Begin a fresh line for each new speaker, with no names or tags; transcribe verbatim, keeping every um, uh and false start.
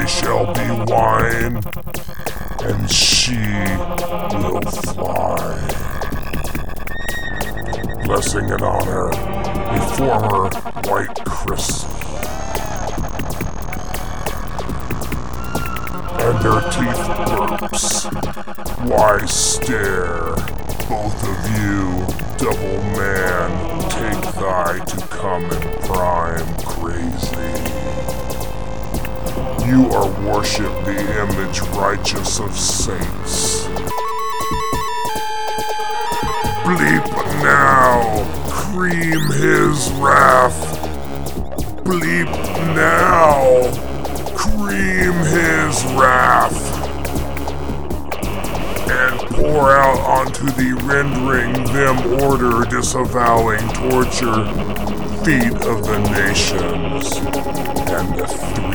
shall be wine, and she will fly. Blessing and honor, a former white Chris. And their teeth burps. Why stare, both of you, double man, take thy to come and prime crazy. You are worship the image righteous of saints. Bleep now, cream his wrath. Bleep now, cream his wrath. And pour out onto the rendering them order disavowing torture, feet of the nations, and the